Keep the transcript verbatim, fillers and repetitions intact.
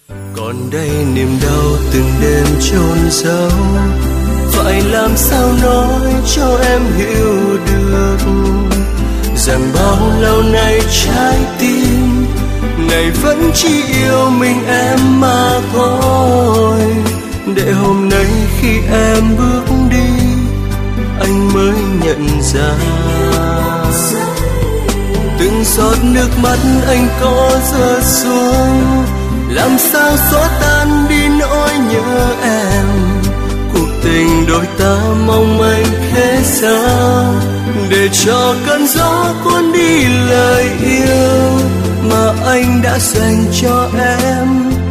Còn đây niềm đau từng đêm chôn giấu, phải làm sao nói cho em hiểu được rằng bao lâu nay trái tim này vẫn chỉ yêu mình em mà thôi. Để hôm nay khi em bước đi anh mới nhận ra từng giọt nước mắt anh có rơi xuống, làm sao xóa tan đi nỗi nhớ em. Cuộc tình đôi ta mong manh thế sao, để cho cơn gió cuốn đi lời yêu mà anh đã dành cho em.